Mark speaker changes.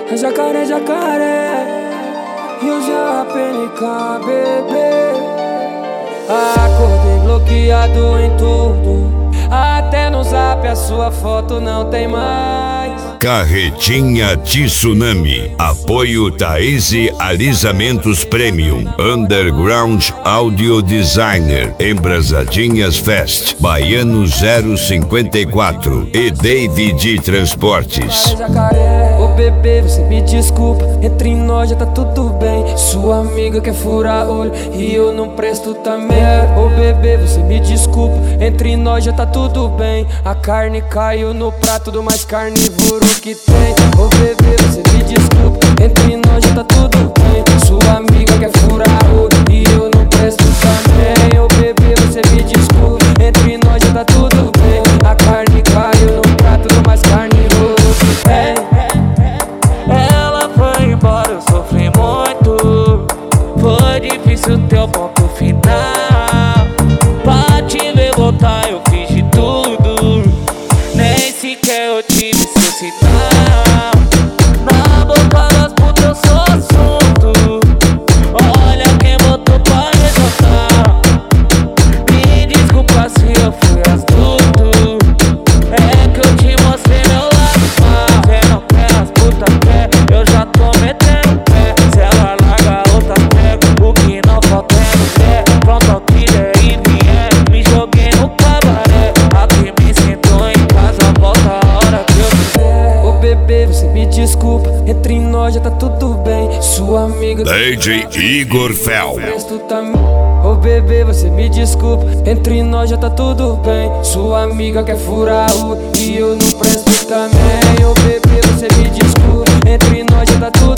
Speaker 1: Jacaré, jacaré, e o JPNK, bebê. Acordei bloqueado em tudo, até no zap a sua foto não tem mais.
Speaker 2: Carretinha Tsunami. Apoio Thaíse Alisamentos Premium, Underground Audio Designer, Embrasadinhas Fest, Baiano 054 e David Transportes.
Speaker 1: Ô bebê, você me desculpa, entre nós já tá tudo bem. Sua amiga quer furar olho e eu não presto também. Ô bebê, você me desculpa, entre nós já tá tudo bem. A carne caiu no prato do mais carnívoro que tem. Ô bebê, você me desculpa, entre nós já tá tudo bem. Sua amiga quer furar olho e eu não presto também. Ô bebê, você me desculpa, entre nós já tá tudo bem. A carne caiu no prato do mais carnívoro que tem.
Speaker 3: Ela foi embora, eu sofri muito. Foi difícil ter o ponto final. Pra te ver voltar eu fiz de tudo, nem sequer eu tive seu sinal. Na boca das putas eu sou assunto. Olha quem botou pra resoltar. Me desculpa se eu fui astuto, é que eu te mostrei meu lado mal. Cê não quer, as putas quer, eu já tô metendo pé. Se ela larga a outra pega, o que não falta é mulher. Pronto ao que der e vier, me joguei no cabaré. Aqui me sentou em casa, volta a hora que eu quiser.
Speaker 1: Ô bebê, você me desculpa, entre nós já tá tudo bem. Sua amiga
Speaker 2: DJ Igor Fel.
Speaker 1: Ô bebê, você me desculpa, entre nós já tá tudo bem. Sua amiga quer furar o e eu não presto também. Ô bebê, você me desculpa, entre nós já tá tudo bem.